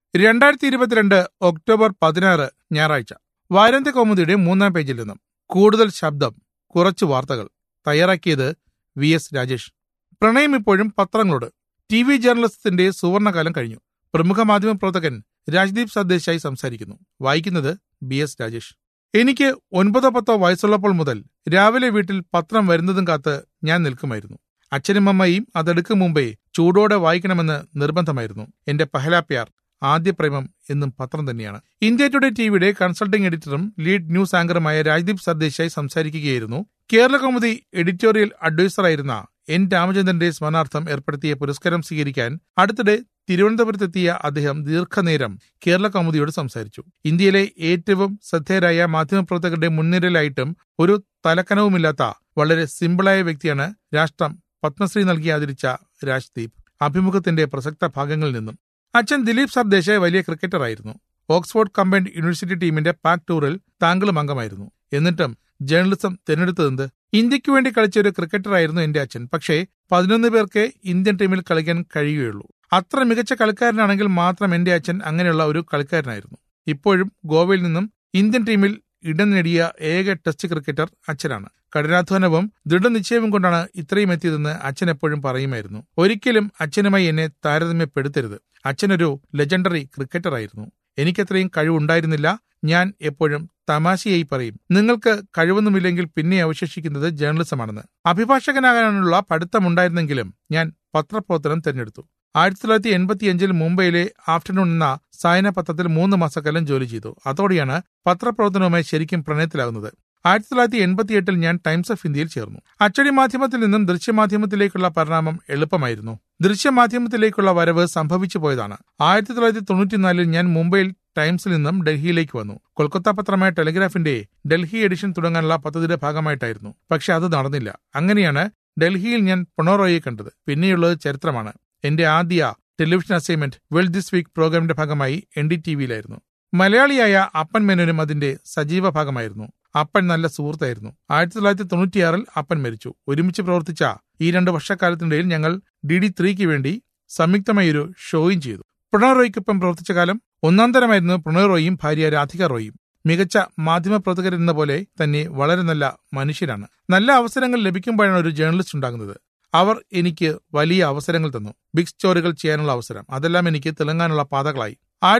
2022 October 16 ഞായറാഴ്ച. വാരാന്ത്യ കൗമുദിയുടെ 3-ാം പേജിൽ നിന്നും കൂടുതൽ ശബ്ദം, കുറച്ച് വാർത്തകൾ. തയ്യാറാക്കിയത് VS രാജേഷ്. പ്രണയം ഇപ്പോഴും പത്രങ്ങളോട്. TV ജേർണലിസത്തിന്റെ സുവർണകാലം കഴിഞ്ഞു. പ്രമുഖ മാധ്യമ പ്രവർത്തകൻ രാജ്ദീപ് സർദേശായി സംസാരിക്കുന്നു. വായിക്കുന്നത് BS രാജേഷ്. എനിക്ക് 9-10 വയസ്സുള്ളപ്പോൾ മുതൽ രാവിലെ വീട്ടിൽ പത്രം വരുന്നതും കാത്ത് ഞാൻ നിൽക്കുമായിരുന്നു. അച്ഛനും അമ്മയും അതെടുക്കും മുമ്പേ ചൂടോടെ വായിക്കണമെന്ന് നിർബന്ധമായിരുന്നു. എന്റെ പഹലാ പ്യാർ, ആദ്യ പ്രേമം എന്നും പത്രം തന്നെയാണ്. ഇന്ത്യ ടുഡേ ടിവിയുടെ കൺസൾട്ടിംഗ് എഡിറ്ററും ലീഡ് ന്യൂസ് ആങ്കറുമായ രാജ്ദീപ് സർദേശായി സംസാരിക്കുകയായിരുന്നു. കേരള കൗമുദി എഡിറ്റോറിയൽ അഡ്വൈസറായിരുന്ന N രാമചന്ദ്രന്റെ സ്മരണാർത്ഥം ഏർപ്പെടുത്തിയ പുരസ്കാരം സ്വീകരിക്കാൻ അടുത്തിടെ തിരുവനന്തപുരത്തെത്തിയ അദ്ദേഹം ദീർഘനേരം കേരള കൗമുദിയോട് സംസാരിച്ചു. ഇന്ത്യയിലെ ഏറ്റവും ശ്രദ്ധേയരായ മാധ്യമപ്രവർത്തകരുടെ മുൻനിരയിലായിട്ടും ഒരു തലക്കനവുമില്ലാത്ത വളരെ സിമ്പിളായ വ്യക്തിയാണ് രാഷ്ട്രം പത്മശ്രീ നൽകി ആദരിച്ച രാജ്ദീപ്. അഭിമുഖത്തിന്റെ പ്രസക്ത ഭാഗങ്ങളിൽ നിന്നും. അച്ഛൻ ദിലീപ് സർദേശായി വലിയ ക്രിക്കറ്ററായിരുന്നു. ഓക്സ്ഫോർഡ് കമ്പൈൻഡ് യൂണിവേഴ്സിറ്റി ടീമിന്റെ പാക് ടൂറിൽ താങ്കളും അംഗമായിരുന്നു. എന്നിട്ടും ജേർണലിസം തിരഞ്ഞെടുത്തതെന്ത്? ഇന്ത്യക്ക് വേണ്ടി കളിച്ച ഒരു ക്രിക്കറ്ററായിരുന്നു എന്റെ അച്ഛൻ. പക്ഷേ 11 പേർക്ക് ഇന്ത്യൻ ടീമിൽ കളിക്കാൻ കഴിയുകയുള്ളൂ. അത്ര മികച്ച കളിക്കാരനാണെങ്കിൽ മാത്രം എന്റെ അച്ഛൻ അങ്ങനെയുള്ള ഒരു കളിക്കാരനായിരുന്നു. ഇപ്പോഴും ഗോവയിൽ നിന്നും ഇന്ത്യൻ ടീമിൽ ഇടം നേടിയ ഏക ടെസ്റ്റ് ക്രിക്കറ്റർ അച്ഛനാണ്. കഠിനാധ്വാനവും ദൃഢനിശ്ചയവും കൊണ്ടാണ് ഇത്രയും എത്തിയതെന്ന് അച്ഛൻ എപ്പോഴും പറയുമായിരുന്നു. ഒരിക്കലും അച്ഛനുമായി എന്നെ താരതമ്യപ്പെടുത്തരുത്. അച്ഛനൊരു ലെജൻഡറി ക്രിക്കറ്ററായിരുന്നു. എനിക്കത്രയും കഴിവുണ്ടായിരുന്നില്ല. ഞാൻ എപ്പോഴും തമാശയായി പറയും, നിങ്ങൾക്ക് കഴിവൊന്നുമില്ലെങ്കിൽ പിന്നെ അവശേഷിക്കുന്നത് ജേർണലിസമാണെന്ന്. അഭിഭാഷകനാകാനുള്ള പഠിത്തമുണ്ടായിരുന്നെങ്കിലും ഞാൻ പത്രപ്രവർത്തനം തിരഞ്ഞെടുത്തു. 1985 മുംബൈയിലെ ആഫ്റ്റർനൂൺ എന്ന സായന പത്രത്തിൽ 3 മാസക്കാലം ജോലി ചെയ്തു. അതോടെയാണ് പത്രപ്രവർത്തനവുമായി ശരിക്കും പ്രണയത്തിലാകുന്നത്. 1988 ഞാൻ ടൈംസ് ഓഫ് ഇന്ത്യയിൽ ചേർന്നു. അച്ചടി മാധ്യമത്തിൽ നിന്നും ദൃശ്യമാധ്യമത്തിലേക്കുള്ള പരിണാമം എളുപ്പമായിരുന്നു. ദൃശ്യമാധ്യമത്തിലേക്കുള്ള വരവ് സംഭവിച്ചു പോയതാണ്. 1994 ഞാൻ മുംബൈയിൽ ടൈംസിൽ നിന്നും ഡൽഹിയിലേക്ക് വന്നു. കൊൽക്കത്ത പത്രമായ ടെലിഗ്രാഫിന്റെ ഡൽഹി എഡിഷൻ തുടങ്ങാനുള്ള പദ്ധതിയുടെ ഭാഗമായിട്ടായിരുന്നു. പക്ഷെ അത് നടന്നില്ല. അങ്ങനെയാണ് ഡൽഹിയിൽ ഞാൻ പിണറായിയെ കണ്ടത്. പിന്നെയുള്ളത് ചരിത്രമാണ്. എന്റെ ആദ്യ television assignment world this week പ്രോഗ്രാമിന്റെ ഭാഗമായി NDTVയിലായിരുന്നു. മലയാളിയായ അപ്പൻ മേനോനും അതിന്റെ സജീവ ഭാഗമായിരുന്നു. അപ്പൻ നല്ല സുഹൃത്തായിരുന്നു. 1996 അപ്പൻ മരിച്ചു. ഒരുമിച്ച് പ്രവർത്തിച്ച ഈ 2 വർഷക്കാലത്തിനിടയിൽ ഞങ്ങൾ DD3 വേണ്ടി സംയുക്തമായൊരു ഷോയും ചെയ്തു. പിണറായിക്കൊപ്പം പ്രവർത്തിച്ച കാലം ഒന്നാം തരമായിരുന്നു. പിണറായിയും ഭാര്യ രാധിക റോയും മികച്ച മാധ്യമപ്രവർത്തകരെന്ന പോലെ തന്നെ വളരെ നല്ല മനുഷ്യരാണ്. നല്ല അവസരങ്ങൾ ലഭിക്കുമ്പോഴാണ് ഒരു ജേർണലിസ്റ്റ് ഉണ്ടാകുന്നത്. അവർ എനിക്ക് വലിയ അവസരങ്ങൾ തന്നു. ബിഗ് സ്റ്റോറികൾ ചെയ്യാനുള്ള അവസരം, അതെല്ലാം എനിക്ക് തിളങ്ങാനുള്ള പാതകളായി.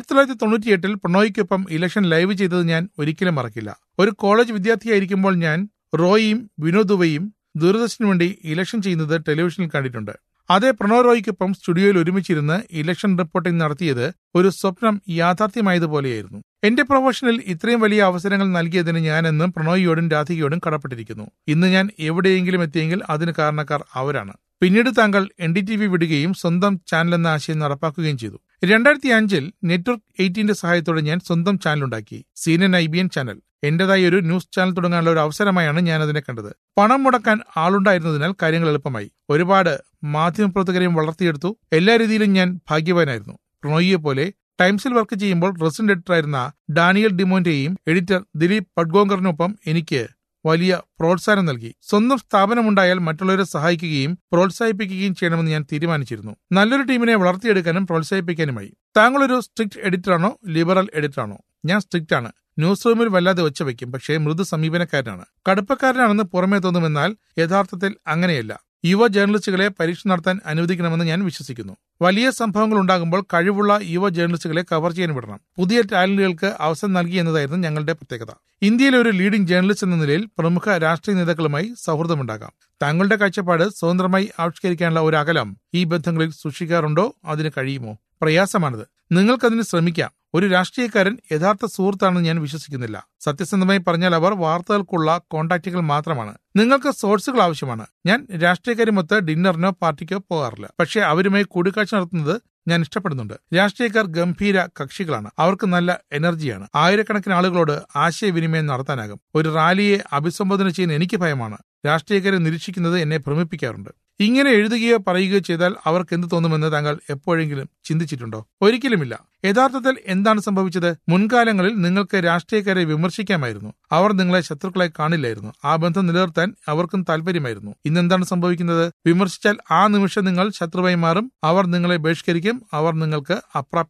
1998 പിണറായിക്കൊപ്പം ഇലക്ഷൻ ലൈവ് ചെയ്തത് ഞാൻ ഒരിക്കലും മറക്കില്ല. ഒരു കോളേജ് വിദ്യാർത്ഥിയായിരിക്കുമ്പോൾ ഞാൻ റോയിയും വിനോദ് ദുബെയും ദൂരദർശനു വേണ്ടി ഇലക്ഷൻ ചെയ്യുന്നത് ടെലിവിഷനിൽ കണ്ടിട്ടുണ്ട്. അതേ പിണറായിക്കൊപ്പം സ്റ്റുഡിയോയിൽ ഒരുമിച്ചിരുന്ന് ഇലക്ഷൻ റിപ്പോർട്ടിംഗ് നടത്തിയത് ഒരു സ്വപ്നം യാഥാർത്ഥ്യമായതുപോലെയായിരുന്നു. എന്റെ പ്രൊഫഷനിൽ ഇത്രയും വലിയ അവസരങ്ങൾ നൽകിയതിന് ഞാനെന്നും പ്രണോയിയോടും രാധികയോടും കടപ്പെട്ടിരിക്കുന്നു. ഇന്ന് ഞാൻ എവിടെയെങ്കിലും എത്തിയെങ്കിൽ അതിന് കാരണക്കാർ അവരാണ്. പിന്നീട് താങ്കൾ NDTV വിടുകയും സ്വന്തം ചാനൽ എന്ന ആശയം നടപ്പാക്കുകയും ചെയ്തു. 2005 നെറ്റ്വർക്ക് 18 സഹായത്തോടെ ഞാൻ സ്വന്തം ചാനലുണ്ടാക്കി, CNN IBN ചാനൽ. എന്റേതായി ഒരു ന്യൂസ് ചാനൽ തുടങ്ങാനുള്ള ഒരു അവസരമായാണ് ഞാൻ അതിനെ കണ്ടത്. പണം മുടക്കാൻ ആളുണ്ടായിരുന്നതിനാൽ കാര്യങ്ങൾ എളുപ്പമായി. ഒരുപാട് മാധ്യമപ്രവർത്തകരെയും വളർത്തിയെടുത്തു. എല്ലാ രീതിയിലും ഞാൻ ഭാഗ്യവാനായിരുന്നു. പ്രണോയിയെ പോലെ ടൈംസിൽ വർക്ക് ചെയ്യുമ്പോൾ റെസിഡന്റ് എഡിറ്ററായിരുന്ന ഡാനിയൽ ഡിമോന്റെയും എഡിറ്റർ ദിലീപ് പഡ്ഗോങ്കറിനൊപ്പം എനിക്ക് വലിയ പ്രോത്സാഹനം നൽകി. സ്വന്തം സ്ഥാപനമുണ്ടായാൽ മറ്റുള്ളവരെ സഹായിക്കുകയും പ്രോത്സാഹിപ്പിക്കുകയും ചെയ്യണമെന്ന് ഞാൻ തീരുമാനിച്ചിരുന്നു. നല്ലൊരു ടീമിനെ വളർത്തിയെടുക്കാനും പ്രോത്സാഹിപ്പിക്കാനുമായി. താങ്കളൊരു സ്ട്രിക്റ്റ് എഡിറ്ററാണോ ലിബറൽ എഡിറ്ററാണോ? ഞാൻ സ്ട്രിക്റ്റ് ആണ്. ന്യൂസ് റൂമിൽ വല്ലാതെ ഒച്ച വയ്ക്കും. പക്ഷേ മൃദു സമീപനക്കാരനാണ്. കടുപ്പക്കാരനാണെന്ന് പുറമേ തോന്നുമെന്നാൽ യഥാർത്ഥത്തിൽ അങ്ങനെയല്ല. യുവ ജേർണലിസ്റ്റുകളെ പരീക്ഷ നടത്താൻ അനുവദിക്കണമെന്ന് ഞാൻ വിശ്വസിക്കുന്നു. വലിയ സംഭവങ്ങൾ ഉണ്ടാകുമ്പോൾ കഴിവുള്ള യുവ ജേർണലിസ്റ്റുകളെ കവർ ചെയ്യാൻ വിടണം. പുതിയ ടാലന്റുകൾക്ക് അവസരം നൽകി എന്നതായിരുന്നു ഞങ്ങളുടെ പ്രത്യേകത. ഇന്ത്യയിലെ ഒരു ലീഡിംഗ് ജേർണലിസ്റ്റ് എന്ന നിലയിൽ പ്രമുഖ രാഷ്ട്രീയ നേതാക്കളുമായി സൗഹൃദമുണ്ടാകാം. താങ്കളുടെ കാഴ്ചപ്പാട് സ്വതന്ത്രമായി ആവിഷ്കരിക്കാനുള്ള ഒരു അകലം ഈ ബന്ധങ്ങളിൽ സൂക്ഷിക്കാറുണ്ടോ? അതിന് കഴിയുമോ? പ്രയാസമാണിത്. നിങ്ങൾക്കതിന് ശ്രമിക്കാം. ഒരു രാഷ്ട്രീയക്കാരൻ യഥാർത്ഥ സുഹൃത്താണെന്ന് ഞാൻ വിശ്വസിക്കുന്നില്ല. സത്യസന്ധമായി പറഞ്ഞാൽ അവർ വാർത്തകൾക്കുള്ള കോൺടാക്റ്റുകൾ മാത്രമാണ്. നിങ്ങൾക്ക് സോഴ്സുകൾ ആവശ്യമാണ്. ഞാൻ രാഷ്ട്രീയക്കാരുമൊത്ത് ഡിന്നറിനോ പാർട്ടിക്കോ പോകാറില്ല. പക്ഷേ അവരുമായി കൂടിക്കാഴ്ച നടത്തുന്നത് ഞാൻ ഇഷ്ടപ്പെടുന്നുണ്ട്. രാഷ്ട്രീയക്കാർ ഗംഭീര കക്ഷികളാണ്. അവർക്ക് നല്ല എനർജിയാണ്. ആയിരക്കണക്കിന് ആളുകളോട് ആശയവിനിമയം നടത്താനാകും. ഒരു റാലിയെ അഭിസംബോധന ചെയ്യാൻ എനിക്ക് ഭയമാണ്. രാഷ്ട്രീയക്കാരെ നിരീക്ഷിക്കുന്നത് എന്നെ ഭ്രമിപ്പിക്കാറുണ്ട്. ഇങ്ങനെ എഴുതുകയോ പറയുകയോ ചെയ്താൽ അവർക്ക് എന്ത് തോന്നുമെന്ന് താങ്കൾ എപ്പോഴെങ്കിലും ചിന്തിച്ചിട്ടുണ്ടോ? ഒരിക്കലുമില്ല. യഥാർത്ഥത്തിൽ എന്താണ് സംഭവിച്ചത്? മുൻകാലങ്ങളിൽ നിങ്ങൾക്ക് രാഷ്ട്രീയക്കാരെ വിമർശിക്കാമായിരുന്നു. അവർ നിങ്ങളെ ശത്രുക്കളായി കാണില്ലായിരുന്നു. ആ ബന്ധം നിലനിർത്താൻ അവർക്കും താല്പര്യമായിരുന്നു. ഇന്നെന്താണ് സംഭവിക്കുന്നത്? വിമർശിച്ചാൽ ആ നിമിഷം നിങ്ങൾ ശത്രുവായി മാറും. അവർ നിങ്ങളെ ബഹിഷ്കരിക്കും. അവർ നിങ്ങൾക്ക് അപ്രാപ്യരാകും.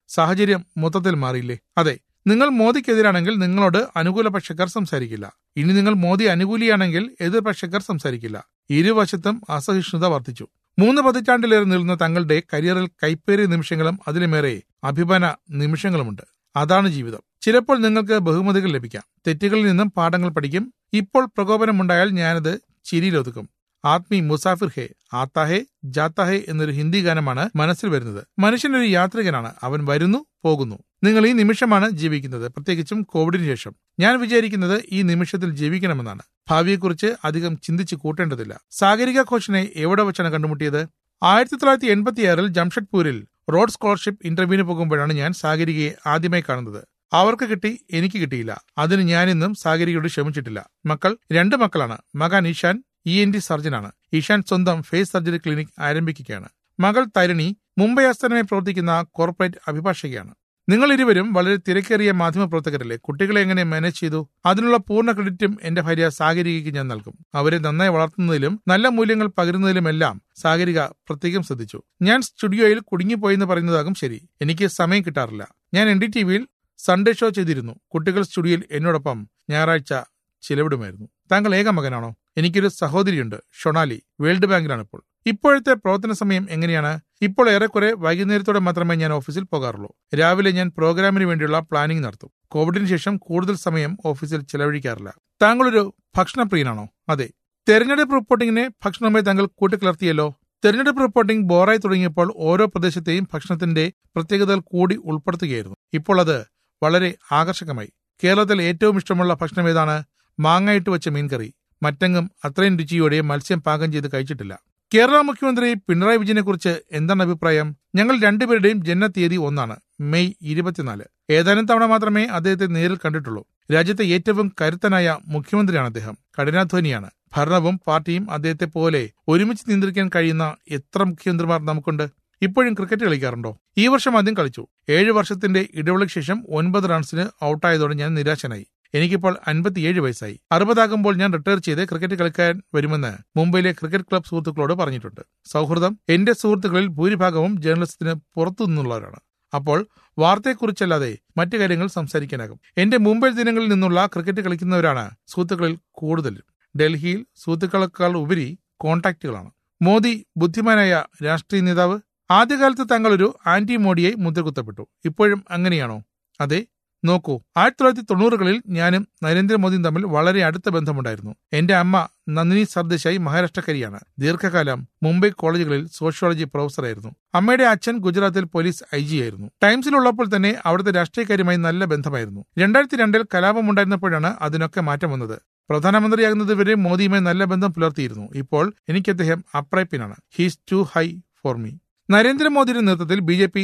സാഹചര്യം മൊത്തത്തിൽ മാറിയില്ലേ? അതെ, നിങ്ങൾ മോദിക്കെതിരാണെങ്കിൽ നിങ്ങളോട് അനുകൂല പക്ഷക്കാർ സംസാരിക്കില്ല. ഇനി നിങ്ങൾ മോദി അനുകൂലിയാണെങ്കിൽ എതിർപക്ഷക്കാർ സംസാരിക്കില്ല. ഇരുവശത്തും അസഹിഷ്ണുത വർദ്ധിച്ചു. 3 പതിറ്റാണ്ടിലേറെ നീളുന്ന തങ്ങളുടെ കരിയറിൽ കൈപ്പേറിയ നിമിഷങ്ങളും അതിലുമേറെ അഭിമാന നിമിഷങ്ങളുമുണ്ട്. അതാണ് ജീവിതം. ചിലപ്പോൾ നിങ്ങൾക്ക് ബഹുമതികൾ ലഭിക്കാം. തെറ്റുകളിൽ നിന്നും പാഠങ്ങൾ പഠിക്കും. ഇപ്പോൾ പ്രകോപനമുണ്ടായാൽ ഞാനത് ചിരിയിലൊതുക്കും. ആത്മി മുസാഫിർ ഹേ, ആത്താ ഹേ ജാത്താ ഹേ എന്നൊരു ഹിന്ദി ഗാനമാണ് മനസ്സിൽ വരുന്നത്. മനുഷ്യനൊരു യാത്രികനാണ്. അവൻ വരുന്നു, പോകുന്നു. നിങ്ങൾ ഈ നിമിഷമാണ് ജീവിക്കുന്നത്, പ്രത്യേകിച്ചും കോവിഡിന് ശേഷം. ഞാൻ വിചാരിക്കുന്നത് ഈ നിമിഷത്തിൽ ജീവിക്കണമെന്നാണ്. ഭാവിയെക്കുറിച്ച് അധികം ചിന്തിച്ച് കൂട്ടേണ്ടതില്ല. സാഗരിക ഘോഷിനെ എവിടെ വെച്ചാണ് കണ്ടുമുട്ടിയത്? 1986 ജംഷഡ്പൂരിൽ റോഡ് സ്കോളർഷിപ്പ് ഇന്റർവ്യൂവിന് പോകുമ്പോഴാണ് ഞാൻ സാഗരികയെ ആദ്യമായി കാണുന്നത്. അവർക്ക് കിട്ടി, എനിക്ക് കിട്ടിയില്ല. അതിന് ഞാനിന്നും സാഗരികയോട് ക്ഷമിച്ചിട്ടില്ല. മക്കൾ 2 മക്കളാണ്. മകൻ ഈശാൻ ENT സർജനാണ്. ഈശാൻ സ്വന്തം ഫേസ് സർജറി ക്ലിനിക് ആരംഭിക്കുകയാണ്. മകൾ തരിണി മുംബൈ ആസ്ഥാനമായി പ്രവർത്തിക്കുന്ന കോർപ്പറേറ്റ് അഭിഭാഷകയാണ്. നിങ്ങൾ ഇരുവരും വളരെ തിരക്കേറിയ മാധ്യമപ്രവർത്തകരല്ലേ? കുട്ടികളെ എങ്ങനെ മാനേജ് ചെയ്തു? അതിനുള്ള പൂർണ്ണ ക്രെഡിറ്റും എന്റെ ഭാര്യ സാഗരികയ്ക്ക് ഞാൻ നൽകും. അവരെ നന്നായി വളർത്തുന്നതിലും നല്ല മൂല്യങ്ങൾ പകരുന്നതിലുമെല്ലാം സാഗരിക പ്രത്യേകം ശ്രദ്ധിച്ചു. ഞാൻ സ്റ്റുഡിയോയിൽ കുടുങ്ങിപ്പോയെന്ന് പറയുന്നതാകും ശരി. എനിക്ക് സമയം കിട്ടാറില്ല. ഞാൻ NDTVയിൽ സൺഡേ ഷോ ചെയ്തിരുന്നു. കുട്ടികൾ സ്റ്റുഡിയോയിൽ എന്നോടൊപ്പം ഞായറാഴ്ച ചിലവിടുമായിരുന്നു. താങ്കൾ ഏക മകനാണോ? എനിക്കൊരു സഹോദരിയുണ്ട്, ഷൊണാലി. വേൾഡ് ബാങ്കിലാണ് ഇപ്പോൾ. ഇപ്പോഴത്തെ പ്രവർത്തന സമയം എങ്ങനെയാണ്? ഇപ്പോൾ ഏറെക്കുറെ വൈകുന്നേരത്തോടെ മാത്രമേ ഞാൻ ഓഫീസിൽ പോകാറുള്ളൂ. രാവിലെ ഞാൻ പ്രോഗ്രാമിന് വേണ്ടിയുള്ള പ്ലാനിംഗ് നടത്തും. കോവിഡിന് ശേഷം കൂടുതൽ സമയം ഓഫീസിൽ ചെലവഴിക്കാറില്ല. താങ്കളൊരു ഭക്ഷണപ്രിയനാണോ? അതെ. തെരഞ്ഞെടുപ്പ് റിപ്പോർട്ടിങ്ങിനെ ഭക്ഷണവുമായി താങ്കൾ കൂട്ടിക്കലർത്തിയല്ലോ. തെരഞ്ഞെടുപ്പ് റിപ്പോർട്ടിംഗ് ബോറായി തുടങ്ങിയപ്പോൾ ഓരോ പ്രദേശത്തെയും ഭക്ഷണത്തിന്റെ പ്രത്യേകതകൾ കൂടി ഉൾപ്പെടുത്തുകയായിരുന്നു. ഇപ്പോൾ അത് വളരെ ആകർഷകമായി. കേരളത്തിൽ ഏറ്റവും ഇഷ്ടമുള്ള ഭക്ഷണം ഏതാണ്? മാങ്ങയിട്ട് വെച്ച മീൻകറി. മറ്റെങ്ങും അത്രയും രുചിയോടെ മത്സ്യം പാകം ചെയ്ത് കഴിച്ചിട്ടില്ല. കേരള മുഖ്യമന്ത്രി പിണറായി വിജയനെ കുറിച്ച് എന്താണ് അഭിപ്രായം? ഞങ്ങൾ രണ്ടുപേരുടെയും ജന്മതീയതി ഒന്നാണ്, മെയ് 24. ഏതാനും തവണ മാത്രമേ അദ്ദേഹത്തെ നേരിൽ കണ്ടിട്ടുള്ളൂ. രാജ്യത്തെ ഏറ്റവും കരുത്തനായ മുഖ്യമന്ത്രിയാണ് അദ്ദേഹം. കഠിനാധ്വാനിയാണ്. ഭരണവും പാർട്ടിയും അദ്ദേഹത്തെ പോലെ ഒരുമിച്ച് നിയന്ത്രിക്കാൻ കഴിയുന്ന എത്ര മുഖ്യമന്ത്രിമാർ നമുക്കുണ്ട്? ഇപ്പോഴും ക്രിക്കറ്റ് കളിക്കാറുണ്ടോ? ഈ വർഷം ആദ്യം കളിച്ചു. 7 വർഷത്തിന്റെ ഇടവേളയ്ക്ക് ശേഷം 9 റൺസിന് ഔട്ടായതോടെ ഞാൻ നിരാശനായി. എനിക്കിപ്പോൾ 57 വയസ്സായി. 60 ഞാൻ റിട്ടയർ ചെയ്ത് ക്രിക്കറ്റ് കളിക്കാൻ വരുമെന്ന് മുംബൈയിലെ ക്രിക്കറ്റ് ക്ലബ് സുഹൃത്തുക്കളോട് പറഞ്ഞിട്ടുണ്ട്. സൗഹൃദം. എന്റെ സുഹൃത്തുക്കളിൽ ഭൂരിഭാഗവും ജേർണലിസത്തിന് പുറത്തു നിന്നുള്ളവരാണ്. അപ്പോൾ വാർത്തയെക്കുറിച്ചല്ലാതെ മറ്റു കാര്യങ്ങൾ സംസാരിക്കാനാകും. എന്റെ മുംബൈ ദിനങ്ങളിൽ നിന്നുള്ള ക്രിക്കറ്റ് കളിക്കുന്നവരാണ് സുഹൃത്തുക്കളിൽ കൂടുതലും. ഡൽഹിയിൽ സുഹൃത്തുക്കളെക്കാൾ ഉപരി കോൺടാക്റ്റുകളാണ്. മോദി ബുദ്ധിമാനായ രാഷ്ട്രീയ നേതാവ്. ആദ്യകാലത്ത് താങ്കൾ ഒരു ആന്റി മോഡിയായി മുദ്രകുത്തപ്പെട്ടു. ഇപ്പോഴും അങ്ങനെയാണോ? അതെ. നോക്കൂ, 1990കളിൽ ഞാനും നരേന്ദ്രമോദിയും തമ്മിൽ വളരെ അടുത്ത ബന്ധമുണ്ടായിരുന്നു. എന്റെ അമ്മ നന്ദിനി സർദേശായി മഹാരാഷ്ട്രക്കാരിയാണ്. ദീർഘകാലം മുംബൈ കോളേജുകളിൽ സോഷ്യോളജി പ്രൊഫസറായിരുന്നു. അമ്മയുടെ അച്ഛൻ ഗുജറാത്തിൽ പോലീസ് IG ആയിരുന്നു. ടൈംസിലുള്ളപ്പോൾ തന്നെ അവിടുത്തെ രാഷ്ട്രീയക്കാരുമായി നല്ല ബന്ധമായിരുന്നു. 2002 കലാപമുണ്ടായിരുന്നപ്പോഴാണ് അതിനൊക്കെ മാറ്റം വന്നത്. പ്രധാനമന്ത്രിയാകുന്നതുവരെ മോദിയുമായി നല്ല ബന്ധം പുലർത്തിയിരുന്നു. ഇപ്പോൾ എനിക്ക് അദ്ദേഹം അപ്രാപ്യനാണ്. He's too high for me. നരേന്ദ്രമോദിയുടെ നേതൃത്വത്തിൽ BJP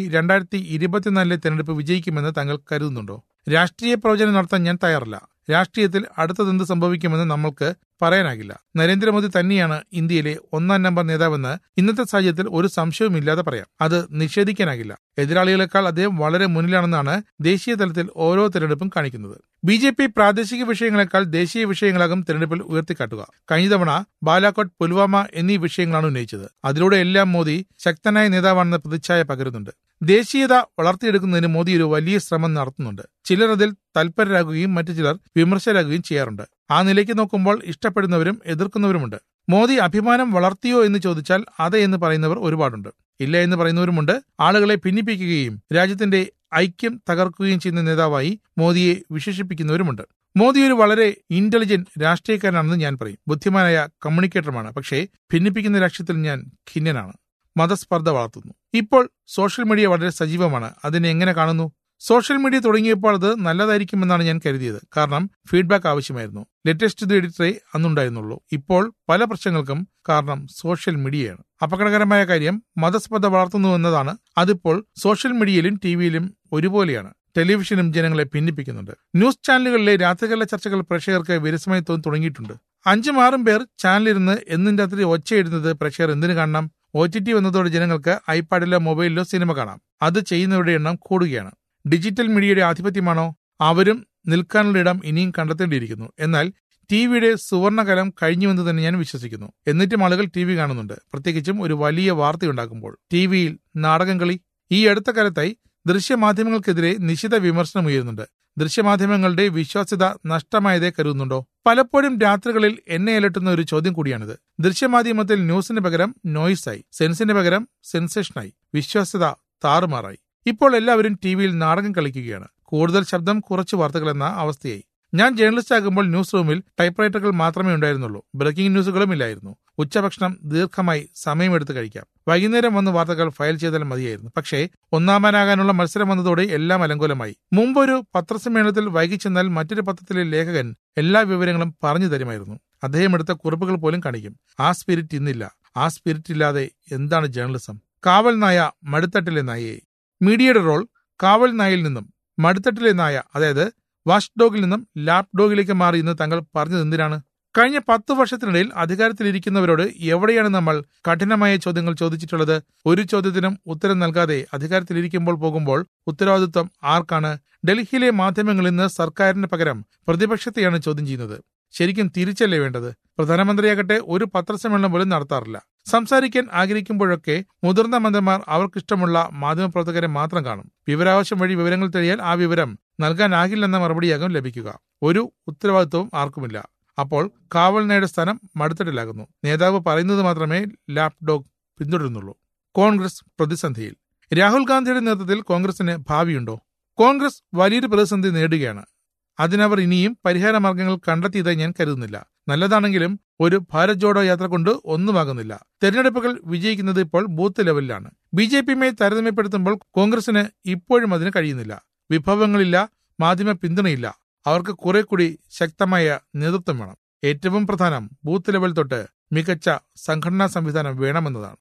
2024 തെരഞ്ഞെടുപ്പ് വിജയിക്കുമെന്ന് താങ്കൾ കരുതുന്നുണ്ടോ? രാഷ്ട്രീയ പ്രവചനം നടത്താൻ ഞാൻ തയ്യാറല്ല. രാഷ്ട്രീയത്തിൽ അടുത്തതെന്ത് സംഭവിക്കുമെന്ന് നമ്മൾക്ക് പറയാനാകില്ല. നരേന്ദ്രമോദി തന്നെയാണ് ഇന്ത്യയിലെ 1ാം നമ്പർ നേതാവെന്ന് ഇന്നത്തെ സാഹചര്യത്തിൽ ഒരു സംശയവുമില്ലാതെ പറയാം. അത് നിഷേധിക്കാനാകില്ല. എതിരാളികളെക്കാൾ അദ്ദേഹം വളരെ മുന്നിലാണെന്നാണ് ദേശീയ തലത്തിൽ ഓരോ തെരഞ്ഞെടുപ്പും കാണിക്കുന്നത്. BJP പ്രാദേശിക വിഷയങ്ങളെക്കാൾ ദേശീയ വിഷയങ്ങളാകും തെരഞ്ഞെടുപ്പിൽ ഉയർത്തിക്കാട്ടുക. കഴിഞ്ഞ തവണ ബാലാക്കോട്ട്, പുൽവാമ എന്നീ വിഷയങ്ങളാണ് ഉന്നയിച്ചത്. അതിലൂടെ എല്ലാം മോദി ശക്തനായ നേതാവാണെന്ന പ്രതിച്ഛായ പകരുന്നുണ്ട്. ദേശീയത വളർത്തിയെടുക്കുന്നതിന് മോദി ഒരു വലിയ ശ്രമം നടത്തുന്നുണ്ട്. ചിലർ അതിൽ തൽപരരാകുകയും മറ്റു ചിലർ വിമർശകരാകുകയും ചെയ്യാറുണ്ട്. ആ നിലയ്ക്ക് നോക്കുമ്പോൾ ഇഷ്ടപ്പെടുന്നവരും എതിർക്കുന്നവരുമുണ്ട്. മോദി അഭിമാനം വളർത്തിയോ എന്ന് ചോദിച്ചാൽ അതെ എന്ന് പറയുന്നവർ ഒരുപാടുണ്ട്. ഇല്ല എന്ന് പറയുന്നവരുമുണ്ട്. ആളുകളെ ഭിന്നിപ്പിക്കുകയും രാജ്യത്തിന്റെ ഐക്യം തകർക്കുകയും ചെയ്യുന്ന നേതാവായി മോദിയെ വിശേഷിപ്പിക്കുന്നവരുമുണ്ട്. മോദി ഒരു വളരെ ഇന്റലിജന്റ് രാഷ്ട്രീയക്കാരനാണെന്ന് ഞാൻ പറയും. ബുദ്ധിമാനായ കമ്മ്യൂണിക്കേറ്ററുമാണ്. പക്ഷേ ഭിന്നിപ്പിക്കുന്ന രാഷ്ട്രീയത്തിൽ ഞാൻ ഖിന്നനാണ്. മതസ്പർദ്ധ വളർത്തുന്നു. ഇപ്പോൾ സോഷ്യൽ മീഡിയ വളരെ സജീവമാണ്. അതിനെ എങ്ങനെ കാണുന്നു? സോഷ്യൽ മീഡിയ തുടങ്ങിയപ്പോൾ അത് നല്ലതായിരിക്കുമെന്നാണ് ഞാൻ കരുതിയത്. കാരണം ഫീഡ്ബാക്ക് ആവശ്യമായിരുന്നു. ലേറ്റസ്റ്റ് ദി എഡിറ്ററേ അന്നുണ്ടായിരുന്നുള്ളൂ. ഇപ്പോൾ പല പ്രശ്നങ്ങൾക്കും കാരണം സോഷ്യൽ മീഡിയയാണ്. അപകടകരമായ കാര്യം മതസ്പർദ്ധ വളർത്തുന്നു എന്നതാണ്. അതിപ്പോൾ സോഷ്യൽ മീഡിയയിലും TVയിലും ഒരുപോലെയാണ്. ടെലിവിഷനും ജനങ്ങളെ ഭിന്നിപ്പിക്കുന്നുണ്ട്. ന്യൂസ് ചാനലുകളിലെ രാത്രികാല ചർച്ചകൾ പ്രേക്ഷകർക്ക് വിരസമായി തുടങ്ങിയിട്ടുണ്ട്. 5-6 പേർ ചാനലിരുന്ന് എന്നും രാത്രി ഒച്ചയിടുന്നത് പ്രേക്ഷകർ എന്തിനു കാണണം? OTT വന്നതോടെ ജനങ്ങൾക്ക് ഐപാഡിലോ മൊബൈലിലോ സിനിമ കാണാം. അത് ചെയ്യുന്നവരുടെ എണ്ണം കൂടുകയാണ്. ഡിജിറ്റൽ മീഡിയയുടെ ആധിപത്യമാണോ? അവരും നിൽക്കാനുള്ള ഇടം ഇനിയും കണ്ടെത്തേണ്ടിയിരിക്കുന്നു. എന്നാൽ TVയുടെ സുവർണകാലം കഴിഞ്ഞുവെന്ന് തന്നെ ഞാൻ വിശ്വസിക്കുന്നു. എന്നിട്ടും ആളുകൾ TV കാണുന്നുണ്ട്. പ്രത്യേകിച്ചും ഒരു വലിയ വാർത്തയുണ്ടാക്കുമ്പോൾ. TVയിൽ നാടകം കളി. ഈ അടുത്ത കാലത്തായി ദൃശ്യമാധ്യമങ്ങൾക്കെതിരെ നിശിത വിമർശനം ഉയരുന്നുണ്ട്. ദൃശ്യമാധ്യമങ്ങളുടെ വിശ്വാസ്യത നഷ്ടമായതേ കരുതുന്നുണ്ടോ? പലപ്പോഴും രാത്രികളിൽ എന്നെ അലട്ടുന്ന ഒരു ചോദ്യം കൂടിയാണിത്. ദൃശ്യമാധ്യമത്തിൽ ന്യൂസിന് പകരം നോയിസായി, സെൻസിന് പകരം സെൻസേഷനായി, വിശ്വാസ്യത താറുമാറായി. ഇപ്പോൾ എല്ലാവരും ടിവിയിൽ നാടകം കളിക്കുകയാണ്. കൂടുതൽ ശബ്ദം, കുറച്ച് വാർത്തകൾ എന്ന അവസ്ഥയായി. ഞാൻ ജേർണലിസ്റ്റ് ആകുമ്പോൾ ന്യൂസ് റൂമിൽ ടൈപ്പ്റൈറ്ററുകൾ മാത്രമേ ഉണ്ടായിരുന്നുള്ളൂ. ബ്രേക്കിംഗ് ന്യൂസുകളും ഇല്ലായിരുന്നു. ഉച്ചഭക്ഷണം ദീർഘമായി സമയമെടുത്ത് കഴിക്കാം. വൈകുന്നേരം വന്ന് വാർത്തകൾ ഫയൽ ചെയ്താൽ മതിയായിരുന്നു. പക്ഷേ ഒന്നാമനാകാനുള്ള മത്സരം വന്നതോടെ എല്ലാം അലങ്കോലമായി. മുമ്പൊരു പത്രസമ്മേളനത്തിൽ വൈകിച്ചെന്നാൽ മറ്റൊരു പത്രത്തിലെ ലേഖകൻ എല്ലാ വിവരങ്ങളും പറഞ്ഞു തരുമായിരുന്നു. അദ്ദേഹം എടുത്ത കുറിപ്പുകൾ പോലും കാണിക്കും. ആ സ്പിരിറ്റ് ഇന്നില്ല. ആ സ്പിരിറ്റ് ഇല്ലാതെ എന്താണ് ജേർണലിസം? കാവൽ നായ മടുത്തട്ടിലെ നായയെ. മീഡിയയുടെ റോൾ കാവൽ നായയിൽ നിന്നും മടുത്തട്ടിലെ നായ, അതായത് വാച്ച് ഡോഗിൽ നിന്നും ലാപ്പ് ഡോഗിലേക്ക് മാറി എന്ന് താങ്കൾ പറഞ്ഞത് എന്തിനാണ്? കഴിഞ്ഞ 10 വർഷത്തിനിടയിൽ അധികാരത്തിലിരിക്കുന്നവരോട് എവിടെയാണ് നമ്മൾ കഠിനമായ ചോദ്യങ്ങൾ ചോദിച്ചിട്ടുള്ളത്? ഒരു ചോദ്യത്തിനും ഉത്തരം നൽകാതെ അധികാരത്തിലിരിക്കുമ്പോൾ പോകുമ്പോൾ ഉത്തരവാദിത്വം ആർക്കാണ്? ഡൽഹിയിലെ മാധ്യമങ്ങൾ ഇന്ന് സർക്കാരിന് പകരം പ്രതിപക്ഷത്തെയാണ് ചോദ്യം ചെയ്യുന്നത്. ശരിക്കും തിരിച്ചല്ലേ വേണ്ടത്? പ്രധാനമന്ത്രിയാകട്ടെ ഒരു പത്രസമ്മേളനം പോലും നടത്താറില്ല. സംസാരിക്കാൻ ആഗ്രഹിക്കുമ്പോഴൊക്കെ മുതിർന്ന മന്ത്രിമാർ അവർക്കിഷ്ടമുള്ള മാധ്യമപ്രവർത്തകരെ മാത്രം കാണും. വിവരാവകാശം വഴി വിവരങ്ങൾ തേടിയാൽ ആ വിവരം നൽകാനാകില്ലെന്ന മറുപടിയാകും ലഭിക്കുക. ഒരു ഉത്തരവാദിത്വവും ആർക്കുമില്ല. അപ്പോൾ കാവൽ നായയുടെ സ്ഥാനം മടുത്തട്ടിലാകുന്നു. നേതാവ് പറയുന്നത് മാത്രമേ ലാപ്പ് ഡോഗ് പിന്തുടരുന്നുള്ളൂ. കോൺഗ്രസ് പ്രതിസന്ധിയിൽ. രാഹുൽ ഗാന്ധിയുടെ നേതൃത്വത്തിൽ കോൺഗ്രസിന് ഭാവിയുണ്ടോ? കോൺഗ്രസ് വലിയൊരു പ്രതിസന്ധി നേടുകയാണ്. അതിനവർ ഇനിയും പരിഹാര മാർഗങ്ങൾ കണ്ടെത്തിയതായി ഞാൻ കരുതുന്നില്ല. നല്ലതാണെങ്കിലും ഒരു ഭാരത് ജോഡോ യാത്ര കൊണ്ട് ഒന്നുമാകുന്നില്ല. തെരഞ്ഞെടുപ്പുകൾ വിജയിക്കുന്നത് ഇപ്പോൾ ബൂത്ത് ലെവലിലാണ്. BJPയുമായി താരതമ്യപ്പെടുത്തുമ്പോൾ കോൺഗ്രസിന് ഇപ്പോഴും അതിന് കഴിയുന്നില്ല. വിഭവങ്ങളില്ല, മാധ്യമ പിന്തുണയില്ല. അവർക്ക് കുറെ കൂടി ശക്തമായ നേതൃത്വം വേണം. ഏറ്റവും പ്രധാനം ബൂത്ത് ലെവൽ തൊട്ട് മികച്ച സംഘടനാ സംവിധാനം വേണമെന്നതാണ്.